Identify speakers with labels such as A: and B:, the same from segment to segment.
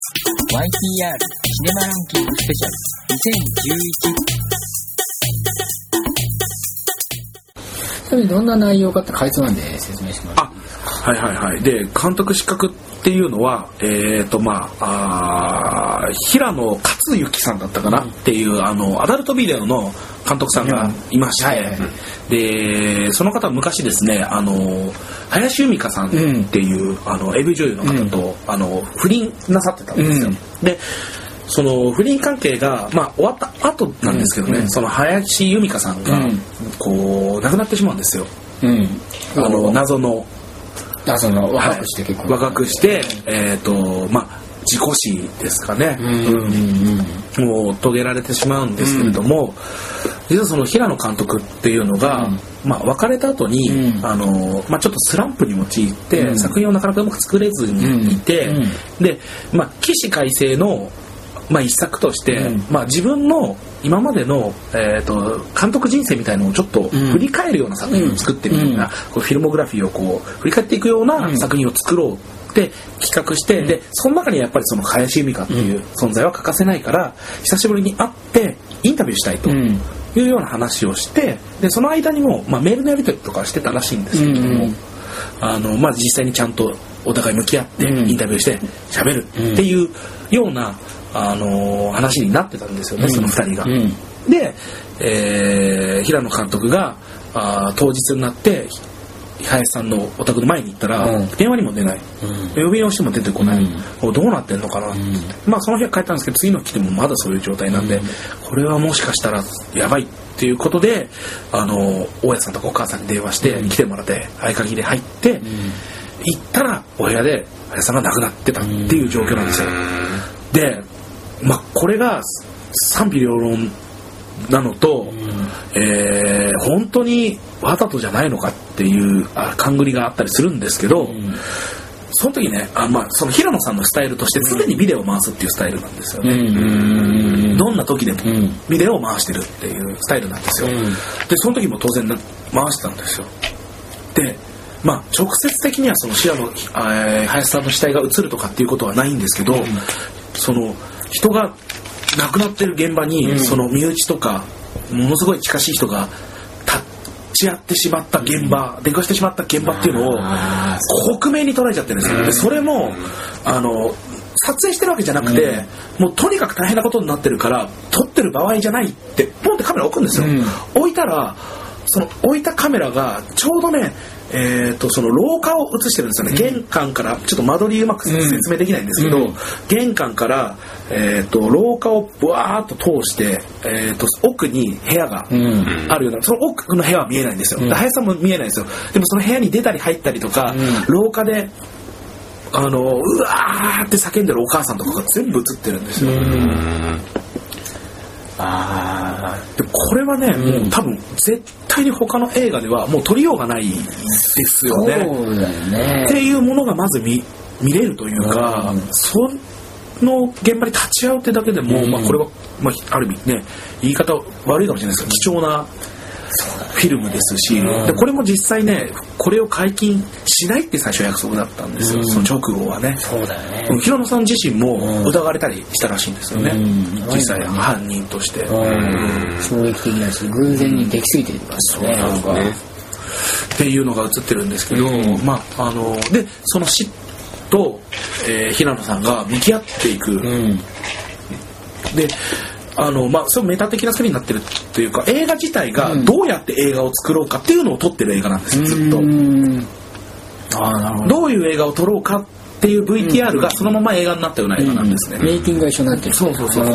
A: YTR シネマランキングスペシャル2011。それどんな内容かってかいつまんで説明します。
B: はいはいはい。で、監督資格っていうのは、平野勝之さんだったかなっていう、アダルトビデオの監督さんがいまして、で、その方は昔ですね、林由美香さんっていう、AV 女優の方と、不倫なさってたんですよ。で、その不倫関係が、終わった後なんですけどね、その林由美香さんが、こう、亡くなってしまうんですよ。謎の若くして結構若くして事故死ですかね、もう遂げられてしまうんですけれども、実はその平野監督っていうのが、別れた後に、ちょっとスランプに陥って、作品をなかなかうまく作れずにいて、で、起死回生の一作として、自分の今までの、監督人生みたいなのをちょっと振り返るような作品を作ってみるような、フィルモグラフィーをこう振り返っていくような作品を作ろうって企画して、でその中にやっぱりその林由美香っていう存在は欠かせないから、久しぶりに会ってインタビューしたいというような話をして、でその間にも、メールのやり取りとかしてたらしいんですけれども、実際にちゃんとお互い向き合ってインタビューして喋るっていうような話になってたんですよね、その2人が。で、平野監督が当日になって林さんのお宅の前に行ったら、電話にも出ない、呼びをしても出てこない、どうなってんのかなって、その日は帰ったんですけど、次の日来てもまだそういう状態なんで、これはもしかしたらやばいっていうことで、大家さんとかお母さんに電話して来てもらって合鍵で入って、行ったらお部屋で林さんが亡くなってたっていう状況なんですよ。で、これが賛否両論なのと、本当にわざとじゃないのかっていう勘繰りがあったりするんですけど、その時ね、その平野さんのスタイルとして常にビデオを回すっていうスタイルなんですよね。どんな時でもビデオを回してるっていうスタイルなんですよ。で、その時も当然回してたんですよ。で、直接的にはその林さんの死体が映るとかっていうことはないんですけど、その人が亡くなってる現場に、その身内とかものすごい近しい人が立ち会ってしまった現場、出くわしてしまった現場っていうのを克明に捉えちゃってるんですよ。でそれも撮影してるわけじゃなくて、もうとにかく大変なことになってるから撮ってる場合じゃないってポンってカメラ置くんですよ。置いたらその置いたカメラがちょうどね、その廊下を映してるんですよね。玄関からちょっと間取りうまく説明できないんですけど、玄関から、廊下をブワーッと通して、奥に部屋があるような、その奥の部屋は見えないんですよ。林さんも見えないんですよ。でもその部屋に出たり入ったりとか、廊下でうわーって叫んでるお母さんとかが全部映ってるんですよ。でこれはね、もう多分絶対に他の映画ではもう撮りようがないですよね。
A: そうだよね。
B: っていうものがまず見れるというか、その現場に立ち会うってだけでも、これは、ある意味ね、言い方悪いかもしれないですけど、貴重なフィルムですし、でこれも実際ね、これを解禁しないって最初約束だったんですよ、その直後はね。
A: そうだよね。
B: 平野さん自身も疑われたりしたらしいんですよね、実際犯人として。
A: 衝撃的だし、偶然に出来すぎてるからね。なんか
B: っていうのが映ってるんですけど、でその死と、平野さんが向き合っていく、でそうメタ的な作りになってるっていうか、映画自体がどうやって映画を作ろうかっていうのを撮ってる映画なんですよ、ずっと。
A: なるほど。
B: どういう映画を撮ろうかっていう VTR がそのまま映画になったような映画なんですね。
A: メイキングが一緒になってる。そう。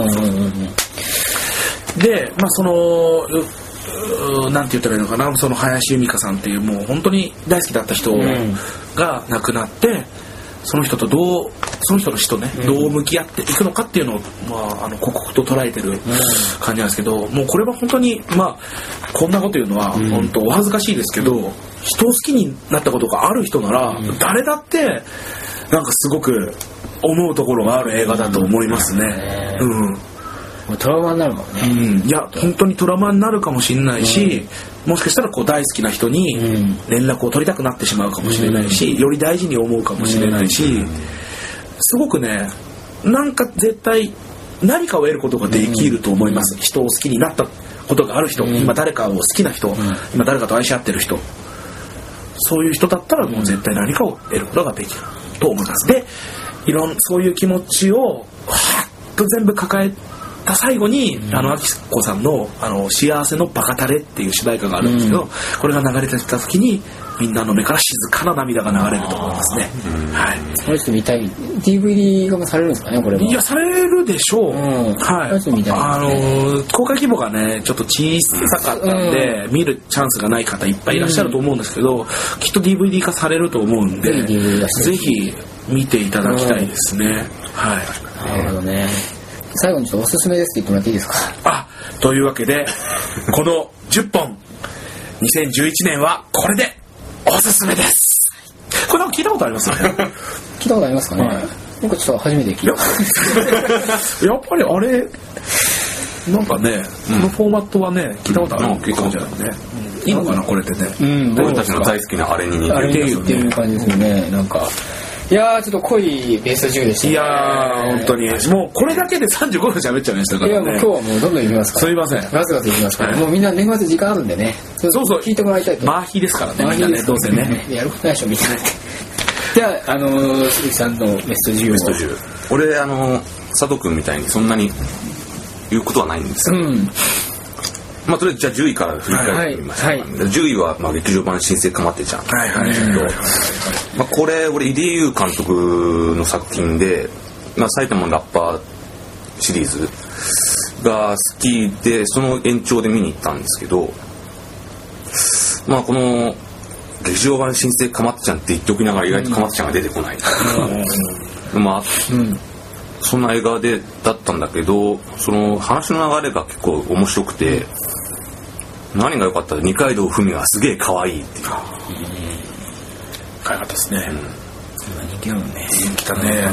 B: で、なんて言ったらいいのかな、その林由美香さんっていうもう本当に大好きだった人が亡くなって、その人の死とね、どう向き合っていくのかっていうのを、刻々と捉えてる感じなんですけど、もうこれは本当にこんなこと言うのは本当お恥ずかしいですけど、人を好きになったことがある人なら、誰だってなんかすごく思うところがある映画だと思いますね。
A: トラウマになるもんね。
B: いや本当にトラウマになるかもしれないし、もしかしたらこう大好きな人に連絡を取りたくなってしまうかもしれないし、より大事に思うかもしれないし、すごくねなんか絶対何かを得ることができると思います、人を好きになったことがある人、今誰かを好きな人、今誰かと愛し合ってる人、そういう人だったらもう絶対何かを得ることができると思います。でそういう気持ちをはっと全部抱えた最後に、アキコさんの幸せのバカタレっていう主題歌があるんですけど、これが流れてた時にみんなの目から静かな涙が流れると思いますね。はい。
A: これちょっと見たい。DVD 化もされるんですかね、これは。
B: いや、されるでしょう。はい。
A: ちょっと見たい。
B: 公開規模がね、ちょっと小さかったんで、見るチャンスがない方いっぱいいらっしゃると思うんですけど、きっと DVD 化されると思うんで、ぜひ見ていただきたいですね。はい。
A: なるほどね。最後にちょっとおすすめですって言ってもらっていいですか。
B: というわけでこの10本2011年はこれでおすすめです。これなんか聞いたことありますよね。
A: 聞いたことありますかね、なんかちょっと初めて聞いた。
B: やっぱりあれなんかね、このフォーマットはね聞いたことある聞いたことじゃないね、いいのかなこれでね、
C: 僕たちの大好きなあれに似
A: てる感じですよね。なんかいやーちょっと濃いベスト10でしたね。
B: いやー本当にもうこれだけで35分喋っちゃいましたからね。
A: いやもう今日はもうどんどんいきますから。
B: すいません。
A: ガツガツいきますから、もうみんな年末時間あるんでね。
B: そう
A: 聞いてもらいたいと。
B: マーヒーですからね。みんなねどうせね。
A: やることないでしょみんな。じゃあ鈴木さんのベスト10を。ベスト10。
C: 俺佐藤君みたいにそんなに言うことはないんですよ。まあとりあえずじゃあ10位から振り返ってみましょう。10位は劇場版新生かまってちゃん。これ俺井出優監督の作品で、埼玉のラッパーシリーズが好きでその延長で見に行ったんですけど、この劇場版新生かまってちゃんって言っておきながら意外とかまってちゃんが出てこない。そんな映画だったんだけど、その話の流れが結構面白くて、何が良かったら二階堂ふみがすげえ可愛いっていう。
B: 可愛かったですね。
A: 人気なのね。
B: 人気だね。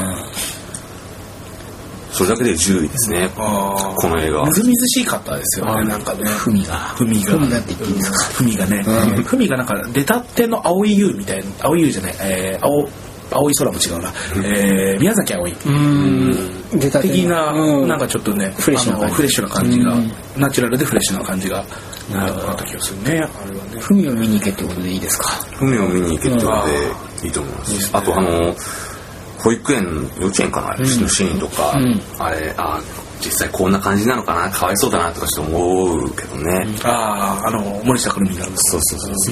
C: それだけで10位ですね。この映画。
B: みずみずしかったですよね。なんかね。
A: ふみがって言っていいですか。
B: ふみがね。ふみがなんか出たっての青い優みたいな、青い優じゃない。青い空も違うな、宮崎あおい的な、なんかちょっとねフレッシュな感じが、ナチュラルでフレッシュな感じがあった気がするね。あれはね。
A: ふみを見に行けってことでいいですか。
C: ふみを見に行けってことでいいと思います。あと保育園幼稚園かなのシーンとか、あれ実際こんな感じなのかな、かわいそうだなとかちょっと思うけどね。
B: 森下くるみなんです。
C: そう。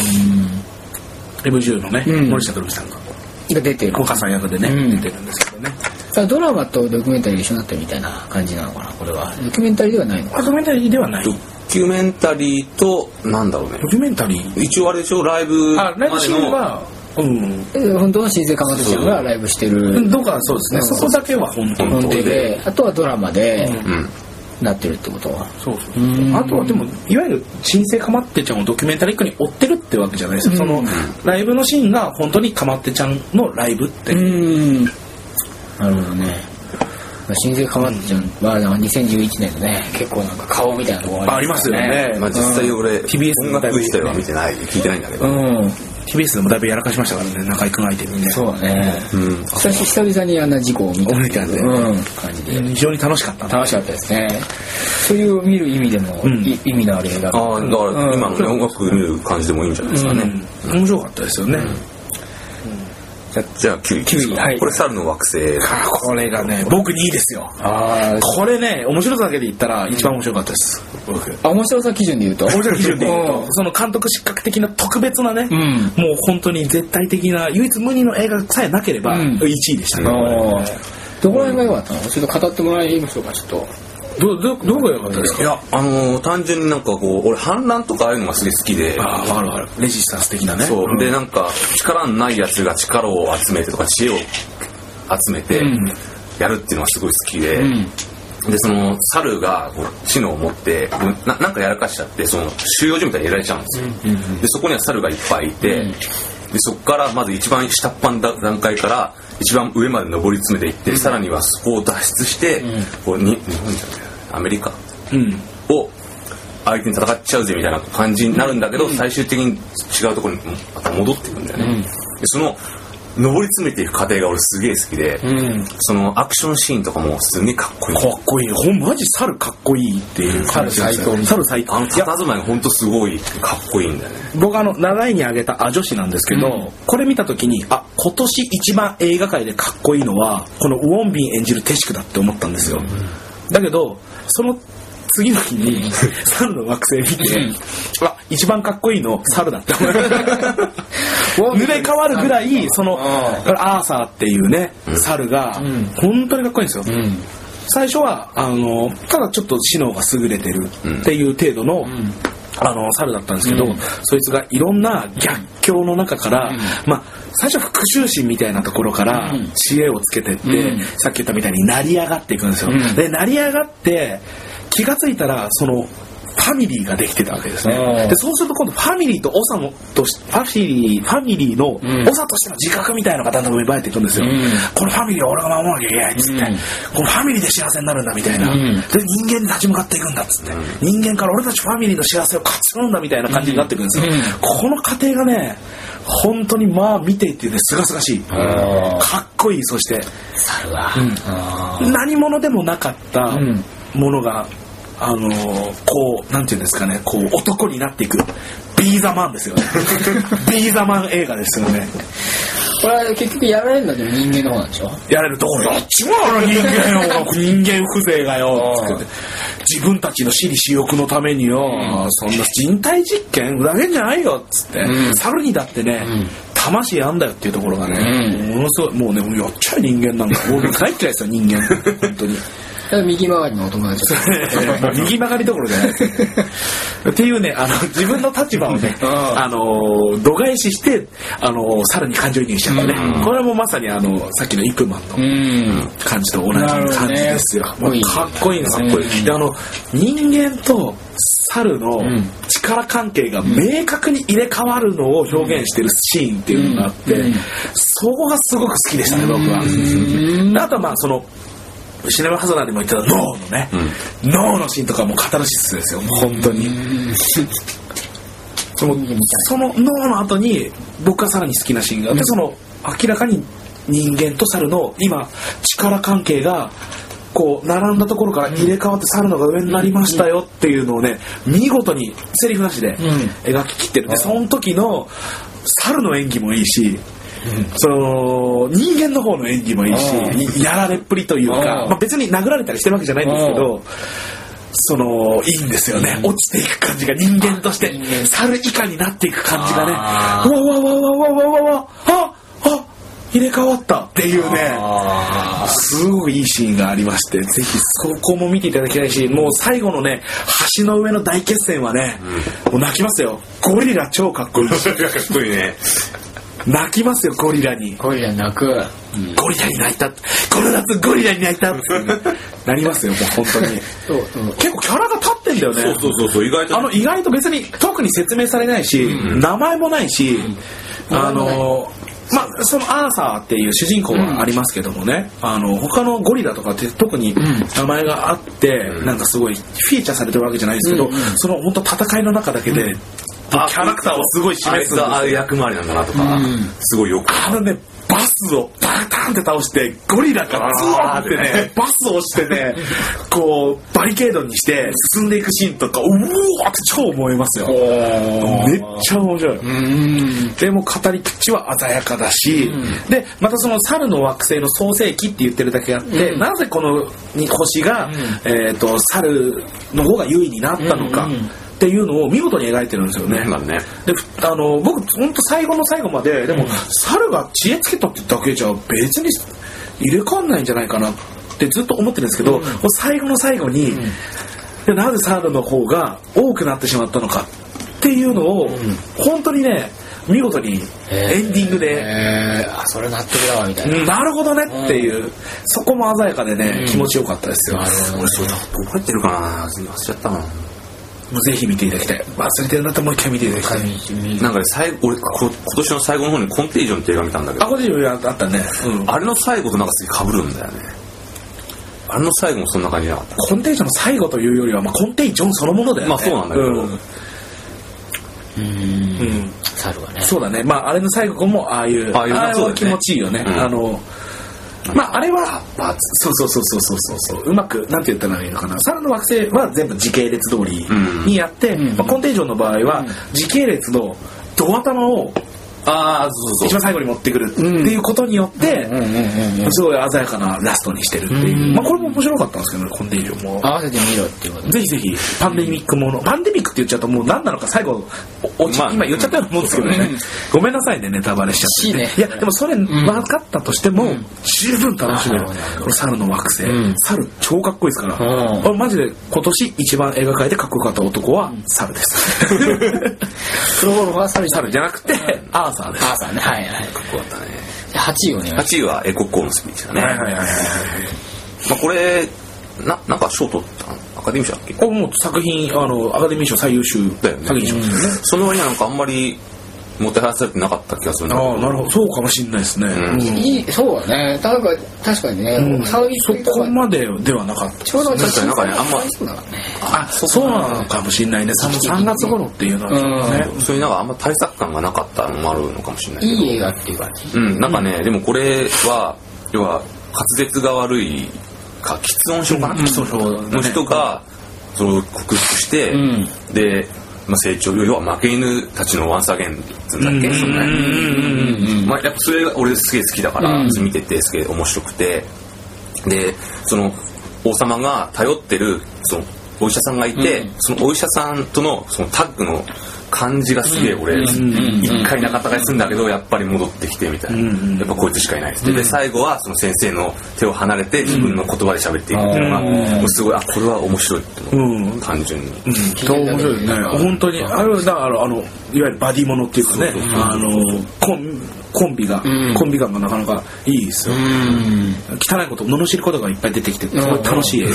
B: MJ のね、森下くるみさんが
A: 出てる。
B: お母さん役でね、出てるんですけどね。
A: ドラマとドキュメンタリー一緒になってるみたいな感じなのかな、これは。ドキュメンタリーではないのかな。
B: ドキュメンタリーではない。
C: ドキュメンタリーと、なんだろうね。
B: ドキュメンタリー
C: 一応あれでしょ、ライブ
B: シーンは、
A: 本当の新生かまってちゃんがライブしてる。
B: どうかそうですね。そこだけは本当で、
A: あとはドラマで、なってるってことは。
B: そう。あとはでもいわゆる新生かまってちゃんをドキュメンタリックに追ってるってわけじゃないですよ。そのライブのシーンが本当にかまってちゃんのライブって。
A: なるほどね。新生かまってちゃんは2011年のね、結構なんか顔みたいなところ
B: ありますよね。
C: 実際俺 TBS 音楽自体は見てない、聞いてないんだけど。
B: TBS でもだいぶやらかしましたからね、中居君相手にね。
A: そうだね。久々にあんな事故を見たみたいな感じで。
B: 非常に楽しかった。
A: 楽しかったですね。そういう見る意味でも意味のある映画。
C: だから今のね音楽見る感じでもいいんじゃないですかね。
B: 面白かったですよね。
C: じゃあ9位。これ猿の惑星。
B: これがね、僕2位ですよ。これね、面白さだけで言ったら一番面白かったです。
A: 面白さ基準で言うと。
B: 面白さ基準で言うと、その監督失格的な特別なね、もう本当に絶対的な唯一無二の映画さえなければ1位でしたね。
A: どこら辺が良かったの？ちょっと語ってもらいましょうか、ちょっと。
B: どこが良かったですか？
C: いや単純になんか俺反乱とかああいうのがすげえ好きで。
B: わかる。レジスタンス的なね。
C: そうでなんか力のないやつが力を集めてとか知恵を集めてやるっていうのがすごい好きで。でその猿が知能を持ってなんかやらかしちゃってその収容所みたいにやられちゃうんですよ。でそこには猿がいっぱいいて、でそこからまず一番下っ端の段階から一番上まで上り詰めていって、さらにはそこを脱出して、日本じゃないアメリカを相手に戦っちゃうぜみたいな感じになるんだけど、最終的に違うところにまた戻っていくんだよね。でその上り詰めていく過程が俺すげえ好きで、そのアクションシーンとかもすげえかっこいい。
B: かっこいい。マジ猿かっこいいっていう感じですよ。猿最高。
C: 佇まいがほんとすごいかっこいいんだよね。
B: 僕長いにあげた女子なんですけど、これ見た時に今年一番映画界でかっこいいのはこのウォンビン演じるテシクだって思ったんですよ。だけどその次の日に猿の惑星見て、一番かっこいいの猿だって思う。濡れ変わるぐらいそのアーサーっていうね猿が本当にかっこいいんですよ。最初はただちょっと知能が優れてるっていう程度の猿だったんですけど、そいつがいろんな逆境の中から、最初復讐心みたいなところから知恵をつけてって、さっき言ったみたいに成り上がっていくんですよ。で成り上がって気がついたらそのファミリーができてたわけですね。でそうすると今度ファミリーと長とファミリーの長としての自覚みたいなのがだんだん芽生えていくんですよ。このファミリーを俺が守らなきゃいけないっつって、このファミリーで幸せになるんだみたいな、で人間に立ち向かっていくんだっつって、人間から俺たちファミリーの幸せを勝ち取るんだみたいな感じになっていくんですよ。この過程がね本当に見ていてねすがすがしい、かっこいい。そして
A: 猿は、
B: 何者でもなかったものがこうなんていうんですかね、こう男になっていくビーザマンですよね。ビーザマン映画ですよね。
A: これ結局やられるんだけど人間の方なんでしょ。
B: やれるとやっちまう人間よ。人間風情がよって自分たちの私利私欲のためによ、そんな人体実験だけじゃないよっつって、猿にだってね、魂あんだよっていうところがね、ものすごいもうねやっちゃう人間なんか大大嫌いですよ人間本当に。
A: 右曲がりのお友達
B: 右曲がりどころじゃないですっていうね自分の立場をね度外視して猿に感情移入しちゃったね。これもまさにさっきのイップマンの感じと同じ感じですよ。かっこいいんですよ。で人間と猿の力関係が明確に入れ替わるのを表現してるシーンっていうのがあって、そこがすごく好きでしたね僕は。あとはそのシネマハザードでも言ってた脳のね、脳のシーンとかもカタルシスですよ本当に。その脳の後に僕がさらに好きなシーンがあって、その明らかに人間と猿の今力関係がこう並んだところから入れ替わって猿のが上になりましたよっていうのをね見事にセリフなしで描ききってる。でその時の猿の演技もいいし、その人間の方の演技もいいし、やられっぷりというか、別に殴られたりしてるわけじゃないんですけど、いいんですよね。落ちていく感じが人間として猿以下になっていく感じがね、入れ替わったっていうね、すごいいいシーンがありまして、ぜひそこも見ていただきたいし、もう最後のね橋の上の大決戦はね、もう泣きますよ。ゴリラ超かっこいい。かっこいいね。泣きますよゴリラに。
A: ゴリラ泣く。
B: ゴリラに泣いた。この夏ゴリラに泣いたってなりますよもう本当に。結構キャラが立ってんだよね。
C: そう意
B: 外と別に特に説明されないし、名前もないし、そのアーサーっていう主人公はありますけどもね、他のゴリラとかって特に名前があって、なんかすごいフィーチャーされてるわけじゃないですけど、その本当戦いの中だけでキャラクターをすごい示すんですよ。
C: ああいう役回りなんだなとか、すごいよく
B: バスをバタンって倒してゴリラがズワーってねバスを押してねこうバリケードにして進んでいくシーンとかうわーって超思いますよ。めっちゃ面白い。でも語り口は鮮やかだし、でまたその猿の惑星の創世記って言ってるだけあって、なぜこの星が、猿の方が優位になったのかっていうのを見事に描いてるんですよね。で僕本当最後の最後まででも、猿が知恵つけたってだけじゃ別に入れ替わんないんじゃないかなってずっと思ってるんですけど、最後の最後に、なぜ猿の方が多くなってしまったのかっていうのを、本当にね見事にエンディングで、
A: それ納得だわみたいな、
B: なるほどねっていう、そこも鮮やかでね、気持ちよかったですよ。
C: 俺それ覚えてるかな、忘れちゃったな。
B: もうぜひ見ていただきたい。忘れてるんだったらもう一回見ていただきたい。
C: なんか俺今年の最後の方にコンテージョンって映画見たんだけど、
B: コンテージョンあったね、
C: あれの最後となんかすげえ被るんだよね。あれの最後もそんな感じじゃなかった。
B: コンテージョンの最後というよりは、コンテージョンそのものだよね。
C: そうなんだけど、
A: 猿がね。
B: そうだね。まああれの最後もああいう気持ちいいよね。まああれはそううまくなんて言ったらいいのかな。猿の惑星は全部時系列通りにやって、まあ、コンテージョンの場合は時系列のド頭を一番最後に持ってくるっていうことによってすごい鮮やかなラストにしてるっていう、まあこれも面白かったんですけどね、コンテージョンも
A: 合わせてみろっていうこと。
B: ぜひぜひパンデミックもの、パンデミックって言っちゃうともう何なのか最後今言っちゃったようなもんですけどね、ごめんなさいね、ネタバレしちゃって、いやでもそれ分かったとしても十分楽しめる。この猿の惑星、猿超かっこいいですから、マジで今年一番映画界でかっこよかった男は猿です。
A: プロゴルファー
B: 猿じゃなくてアーサーです。
A: アーサーね、はいはい、
C: かっこよかったね。
A: 8位をね、
C: 8位はエコッコーのスピーチだね。まあこれなんか賞取ったアカデミー賞だっけ？
B: もう作品アカデミー賞最優秀
C: だよね。作品賞ですね。その割にはなんかあんまりもてはやされてなかった気がするんだけど。
B: なるほど、そうかもしれないですね。
A: そうだね。確かにね、
B: そこまでではなかった。
A: ちょうど
C: 確かになんかね、あん
B: まそうなのかもしれないね。3月頃っていうのはね。
C: そういうなんかあんま対策感がなかったのもあるのかもしれないけど。
A: いい映画っていう感じ。
C: なんかね、でもこれは要は滑舌が悪いか喫音症かな、
B: 喫音症
C: の人がそれを克服して、で、まあ、成長、要は負け犬たちのワンサーゲンズだっけ、そんなまあやっぱそれが俺すげえ好きだから、見ててすげえ面白くて、でその王様が頼ってるそのお医者さんがいて、そのお医者さんとのそのタッグの感じがすげえ俺一回仲違いするんだけどやっぱり戻ってきてみたいな、やっぱこいつしかいないってで最後はその先生の手を離れて自分の言葉で喋っていくっていうのがもうすごいこれは面白いって思う、単純に
B: 面白いね。本当にだからいわゆるバディものっていうかね、コンビ感がなかなかいいですよ。汚いこと罵ることがいっぱい出てきてすごい楽しい映画です。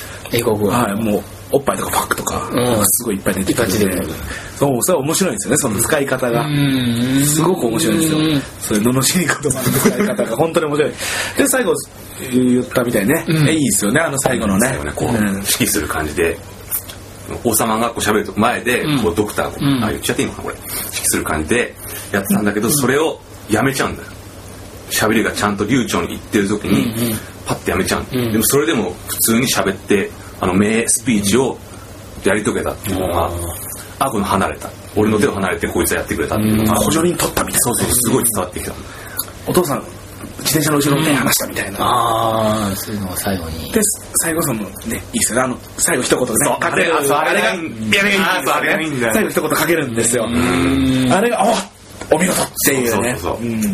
A: 英国は
B: もうおっぱいとかパックとかすごいいっぱい出てきて、それは面白いんですよね、その使い方がすごく面白いんですよ。そういう罵り言葉の使い方が本当に面白い。で最後言ったみたいね、いいですよね、最後のね、
C: こう指揮する感じで王様がこう喋る前でこうドクターが言っちゃっていいのかな、これ指揮する感じでやってたんだけど、それをやめちゃうんだよ。喋りがちゃんと流暢に言ってる時にパッてやめちゃう、でもそれでも普通に喋って名スピーチをやり遂げたっていうのが、この離れた俺の手を離れてこいつはやってくれたっていうのが
B: 補助輪取ったみたいな、
C: そうすごい伝わってきた。
B: お父さん自転車の後ろの手離したみたいな、
A: そういうのを最後に
B: で最後そのねいいですよね、最後一言ねかける、あれがいいんだよ、最後一言かけるんですよ。あれがお見事っていうね。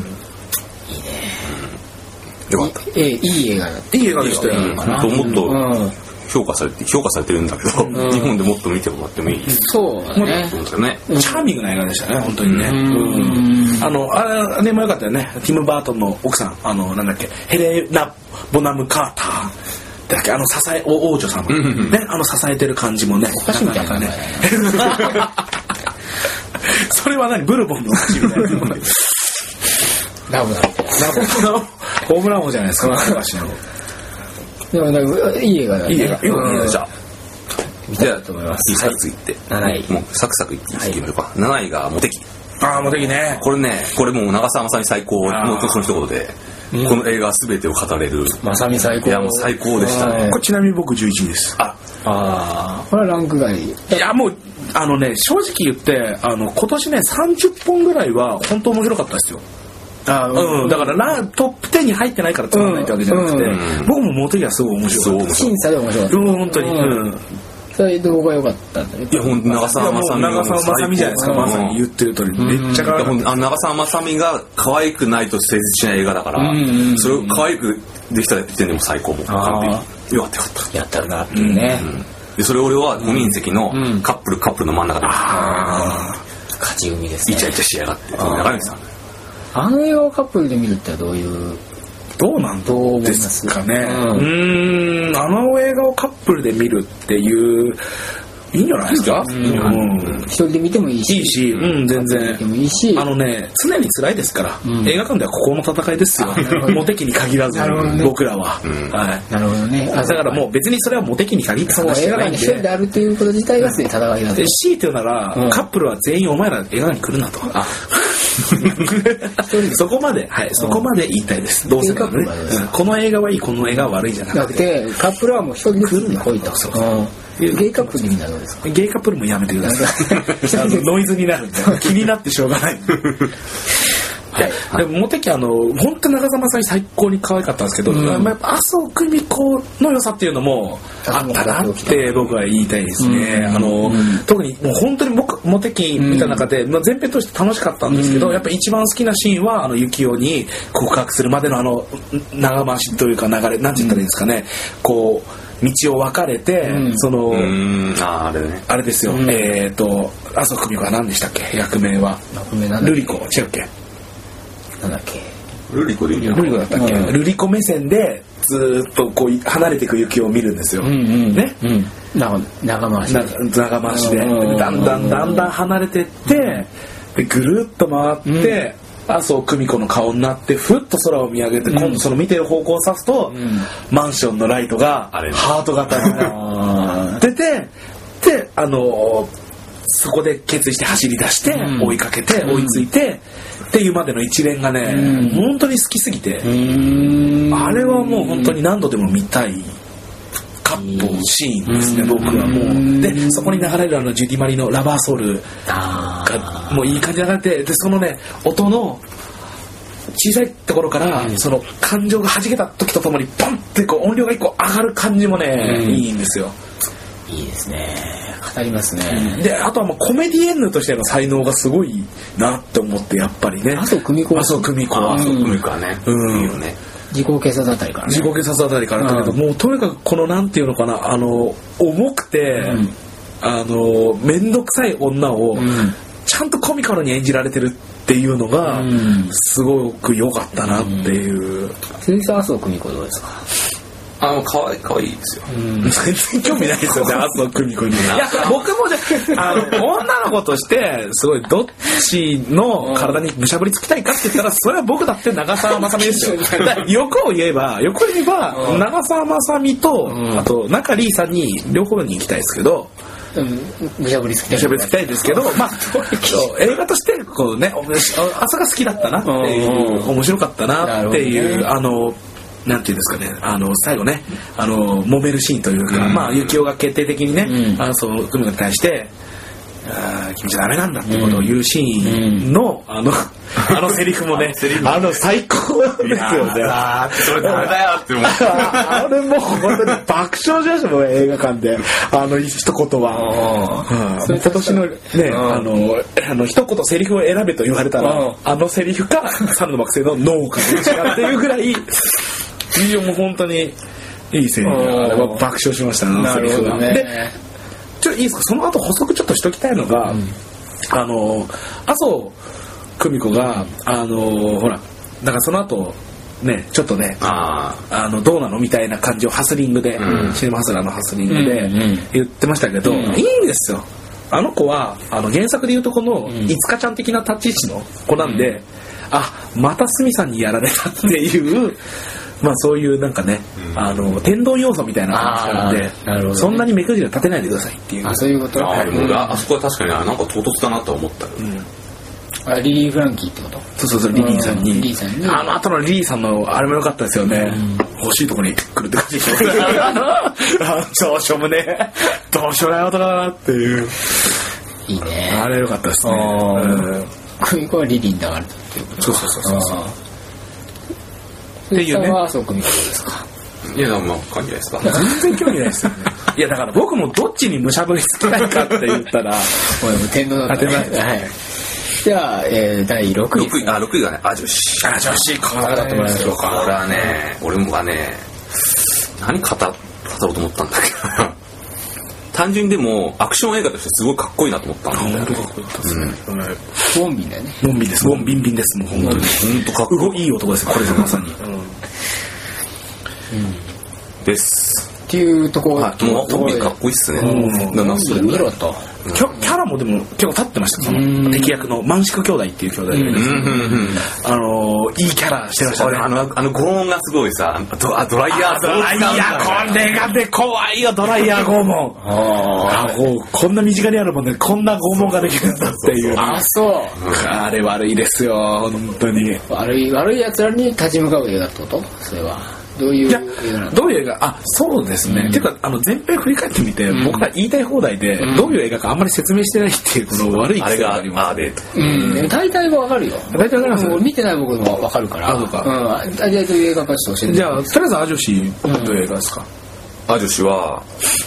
C: よかった。
A: いい映画だって。
B: いい映画でしたよ。
C: もっと評価されてるんだけど、日本でもっと見てもらってもいい。
A: そうね。
B: チャーミングな映画でしたね、本当にね。あれもよかったよね。ティム・バートンの奥さん、なんだっけ、ヘレナ・ボナム・カーターだっけ、支え王女さんね、支えてる感じもね。
A: おかしいみたいなね。
B: それは何、ブルボンのおかしいみたいな。
A: ラブだって
B: ホームラン王じゃないですか。
A: でもいい映画だね。
B: いい映画。じゃあ
A: 見たいと思います。
C: サクサクいって
A: 7位
C: もうサクサクいっていきましょうか。7位がモテキ。
B: モテキね。
C: これもう長澤まさみ最高のその一言でこの映画全てを語れる。
A: まさみ最高。
C: いやもう最高でしたね。
B: これちなみに僕11位です。
A: これはランク外。
B: いやもう正直言って今年ね30本ぐらいは本当面白かったですよ。だからトップ10に入ってないからつまんないってわけじゃなくて、僕もモテキはすごい面白かった。
A: 審査で面白かった。
B: 本当に。
A: それどこが良かったんだね。
C: いや本当長澤まさみ
B: じゃないですか。まさに言ってる通りめっちゃ可愛い。
C: 長澤まさみが可愛くないと成立しない映画だから、それを可愛くできた時点でも最高も完璧。よかった
A: やったるなっていうね。
C: でそれ俺は5人席のカップルの真ん中で
A: 勝ち組ですね。
C: イチャイチャしやがって中西さん。
A: あの映画をカップルで見るってどうなんです
B: かね。あの映画をカップルで見るっていういいんじゃないですか。
A: 一人で見てもいいし、
B: 全然
A: 見てもいいし、
B: 常に辛いですから、映画館では心の戦いですよ。モテ期に限らず、僕らは。
A: なるほどね。
B: だからもう別にそれはモテ期に限って話
A: じゃないんで、映画館に一人であるっていうこと自体がすでに戦いだと。
B: 強いて言うなら、カップルは全員お前ら映画館に来るなと。そこまで言いたいです。どうせならね、この映画はいい、この映画は悪いじゃなくて、
A: カップルはもう一人で来るに来いと。ゲイカップルになるんですか。
B: ゲイカップルもやめてください。ノイズになるんで気になってしょうがない。でもモテ期本当に長澤まさみ最高に可愛かったんですけど、やっぱ麻生久美子の良さっていうのもあったなって僕は言いたいですね。特にもう本当に僕モテ期見た中で前編として楽しかったんですけど、やっぱ一番好きなシーンは幸男に告白するまでの長回しというか流れ、なんて言ったらいいんですかね、こう道を分かれて、あれですよ、麻生久美子は何でしたっけ、役名はルリコ、違うっけ、
A: なんだっけ、
C: ルリコでいいんじゃ
B: ない？ルリコだったっけ？ルリコ目線でずっとこう離れていく雪を見るんですよ。ね？
A: 長回し
B: でだんだん離れてってでぐるっと回って麻生久美子の顔になってふっと空を見上げて、今度その見てる方向を指すとマンションのライトがハート型に出て、でそこで決意して走り出して追いかけて追いついてっていうまでの一連がね、本当に好きすぎて、あれはもう本当に何度でも見たいカップシーンですね、僕はもう。でそこに流れるジュディマリのラバーソウルがもういい感じに流れて、でそのね音の小さいところから、その感情が弾けた時とともにポンってこう音量が一個上がる感じもね、いいんですよ。
A: いいですね、語りますね。
B: であとはもうコメディエンヌとしての才能がすごいなって思って、やっぱりね、
A: 麻生久美子は
C: ね、いいよね。
A: 自己警察あたりからね。
B: 自己警察あたりからだけど、もうとにかくこのなんていうのかな、重くて、面倒くさい女をちゃんとコミカルに演じられてるっていうのがすごく良かったなっていう。
A: 鈴木さん、麻生久美子どうですか？
C: 可愛いですよ。
B: 全然興味ないですよね、麻生久美子に。いや、僕も女の子としてすごいどっちの体にむしゃぶりつきたいかって言ったら、それは僕だって長澤まさみですよ。横を言えば長澤まさみと、あと中里依さんに両方に行きたいですけど。
A: むしゃぶりつき
B: たいですけど、映画としてこうね、朝が好きだったなっていう、面白かったなっていうなんていうんですかね、最後ね、揉めるシーンというか、幸男が決定的にね、その久美子に対して君じゃダメなんだってことを言うシーンのセリフもね、最高ですよね。
C: それダメだよって思う。
B: あれもう本当に爆笑しましたもん、映画館で一言は。今年のね、一言セリフを選べと言われたら、セリフか猿の惑星のノーかどっちかっていうぐらい、もう本当にいいセリフが、あれは爆笑しましたね、セリフが。でいいですか、その後補足ちょっとしときたいのが、麻生久美子がほら、だからその後ね、ちょっとね、どうなのみたいな感じをハスリングで、シネマハスラーのハスリングで言ってましたけど、いいんですよ。あの子は原作でいうとこのいつかちゃん的な立ち位置の子なんで、また鷲見さんにやられたっていうそういうなんかね、天丼要素みたいな感じなんで、そんなに目くじら立てないでくださいっていう。
A: そういうこと。
C: あそこは確かになんか唐突だなと思ったよ。
A: リリー・フランキーってこと？
B: そうリリーさんに。後のリリーさんのあれも良かったですよね。欲しいとこに来るって感じでしょ。どうしようもね、どうしようもない男だなっていう。
A: いいね。
B: あれ良かったですね。
A: 久美子はリリーに流れたっていうこと。
B: そう。
A: っていうね。麻生久美子ですか？
C: いや、関係ないですか。
B: 全然興味ないですよね。いや、だから僕もどっちにむしゃぶりつきたいかって言ったら、
A: 天皇だったね。はい。では、第6位。
C: 6位がね、女子。
B: これだってもらいましょうか。
C: これはね、俺もがね、何語ろうと思ったんだけど、単純にでもアクション映画としてすごいかっこいいなと思ったんだよね。
A: ウォンビンだよね。
B: ウォンビンです。ウォンビンビンです。もう本当に。本当かっこいい男です。これぞまさに。
C: です。
A: っていうところ、
C: もうゾンビかっこいいっすね。
A: それ見ろと。
B: キャラもでも結構立ってました。その敵役の満宿兄弟っていう兄弟がいるんですけど、いいキャラしてましたね。
C: あの拷問がすごいさ、ドライヤー、
B: これがね怖いよ、ドライヤー拷問。こんな身近にあるもんね、こんな拷問ができるんだっていう。
A: そう。
B: あれ悪いですよ、本当に。
A: 悪い奴らに立ち向かう映画ってこと？それは。どういう映画なの？
B: どういう映画？そうですね。てか前編振り返ってみて、僕が言いたい放題でどういう映画かあんまり説明してないっていうこの悪い癖があります。
A: 大体はわかるよ。
B: 大体わかります。
A: 見てない僕もわかるから。
B: そうか。
A: 大体どういう映画かちょっと教えて。
B: じゃあとりあえずアジョシどういう映画ですか？
C: アジョシは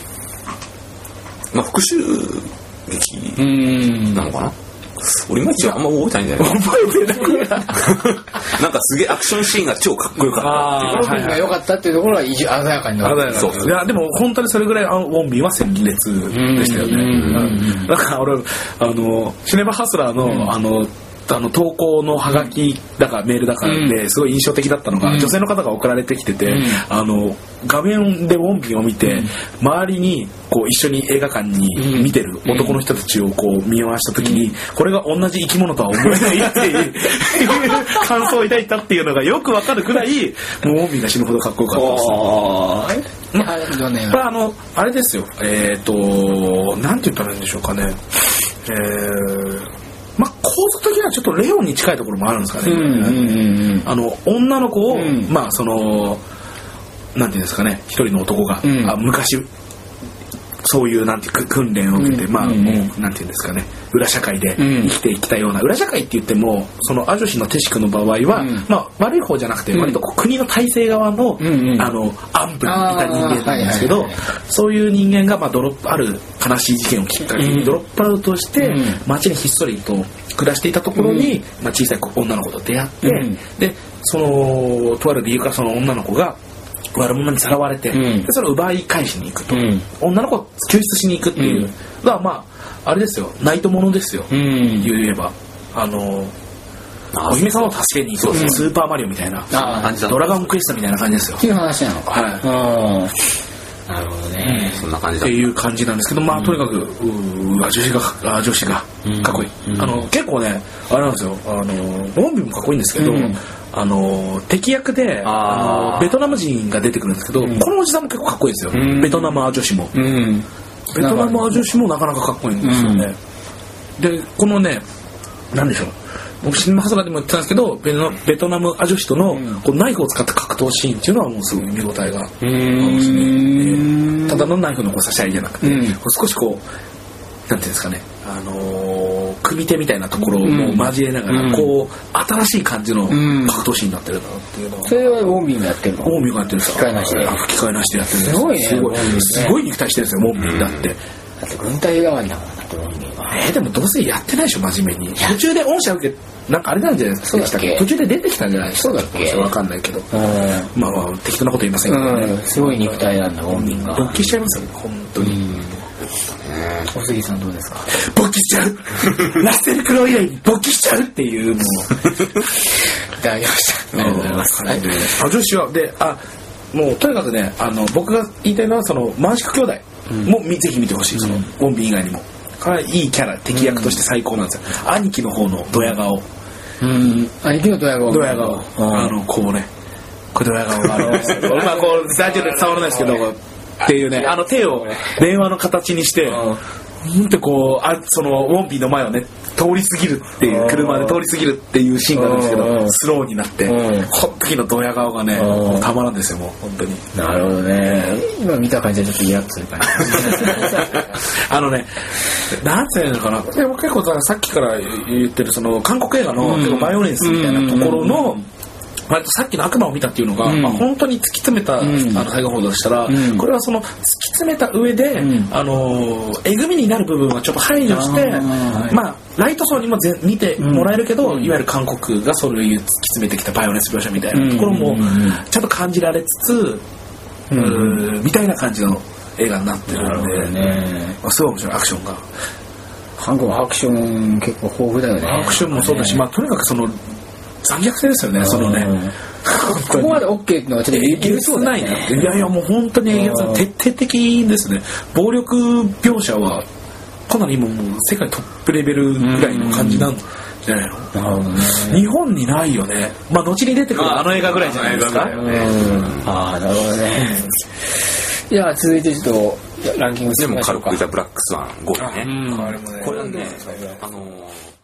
C: 復讐劇なのかな。俺今一応あんま覚えてないんだよね。
B: 覚えてない
C: なんかすげえアクションシーンが超かっこよかった
A: っていう。ウォンビンが良かったっていうところは鮮やかになる。
B: そう。いやでも本当にそれぐらいウォンビンは鮮烈でしたよね。なんか俺シネマハスラーの投稿のハガキだかメールだかですごい印象的だったのが、女性の方が送られてきてて、画面でウォンビンを見て、周りにこう一緒に映画館に見てる男の人たちをこう見回した時に、これが同じ生き物とは思えないっていう感想を抱いたっていうのがよくわかるくらい、もうウォンビンが死ぬほどかっこよかったです。あれですよ。なんて言ったらいいんでしょうかね。構造的にはちょっとレオンに近いところもあるんですかね。女の子を、なんていうんですかね、一人の男が、昔そういうなんていう訓練を受けて、もうなんていうんですかね、裏社会で生きてきたような、裏社会って言ってもそのアジョシのテシクの場合は、悪い方じゃなくて割と国の体制側の、暗部にいた人間なんですけど、そういう人間がある悲しい事件をきっかけにドロップアウトして街にひっそりと暮らしていたところに、小さい女の子と出会って、でそのとある理由からその女の子が悪者にさらわれて、でそれを奪い返しに行くと、女の子を救出しに行くっていうのはあれですよ、ナイトものですよ、言えばお姫様を助けに行く、スーパーマリオみたいな、ドラゴンクエストみたいな感じですよ
A: っていう話なのか。なるほどね。
C: そんな感じだ
B: っていう感じなんですけど、とにかく女子がかっこいい。結構ねあれなんですよ、ウォンビンもかっこいいんですけど、敵役でベトナム人が出てくるんですけど、このおじさんも結構かっこいいですよ。ベトナム女子も、ベトナム女子もなかなかかっこいいんですよね。でこのね、なんでしょう、僕シネマハスラーでも言ってたんですけど、ベトナム女子とのこうナイフを使った格闘シーンっていうのはもうすごい見応えがあるんですね。ただのナイフの差し合いじゃなくて、少しこうなんていうんですかね、組手みたいなところも交えながら、こう新しい感じの格闘シーンになってるなっていうのは。そ
A: れはウォンビンがやってるの？
B: ウォンビンがやってるんですよ。吹き替えなしでやってるんです。
A: すごいね。
B: すごい肉体してるんですよ、ウォンビンだって。
A: だって軍隊側にだからウォンビンは。
B: でもどうせやってないでしょ、真面目に。途中で恩赦受けなんかあれなんじゃないですか。途中で出てきたんじゃないですか。
A: そうだっけ？
B: わかんないけど。適当なこと言いませんけどね。
A: すごい肉体なんだ、ウォンビンが。
B: 勃起しちゃいますよね、本当に。
A: 小杉さんどうですか？
B: 勃起しちゃうラッセルクロウ以来に勃起しちゃうっていうのをい
A: ただきました。ありがとうございます。
B: 女子はでもうとにかくね、僕が言いたいのはその満宿兄弟もぜひ見てほしい。そのウォンビン以外にもいいキャラ、敵役として最高なんですよ。兄貴の方のドヤ顔、
A: 兄貴のドヤ顔、
B: こうね、これドヤ顔があるんですけど、こう大丈夫で伝わらないですけどっていうね、手を電話の形にしてってこうそのウォンビーの前をね通り過ぎるっていう、車で通り過ぎるっていうシーンがあるんですけど、スローになって、この時のドヤ顔がねたまらんですよ、もう本当に。
A: なるほどね。今見た感じはちょっとイラッとする感じ
B: なんていうのかな、でも結構さっきから言ってるその韓国映画の結構バイオレンスみたいなところの、さっきの悪魔を見たっていうのが、本当に突き詰めた最後報道でしたら、これはその突き詰めた上で、えぐみになる部分はちょっと排除して、ライト層にも見てもらえるけど、いわゆる韓国がそういう突き詰めてきたバイオレンス描写みたいなところもちゃんと感じられつつ、みたいな感じの映画になってるので、すごい面白い。アクションが、
A: 韓国はアクション結構豊富だよね。
B: アクションもそうだし、とにかくその残虐性ですよね、そのね。
A: ここまで OK っていうのはちょっと
B: えげつないなって。いやいや、もう本当にえげつない。徹底的ですね。暴力描写はかなり今もう世界トップレベルぐらいの感じなんじゃないの。
A: なるほどね。
B: 日本にないよね。まあ後に出てくるあの映画ぐらいじゃないですか。
A: ああ、なるほどね。じゃあ続いてちょっとランキング
C: でも軽くじゃブラックスワン5位ね。
B: これもね。
C: これはね、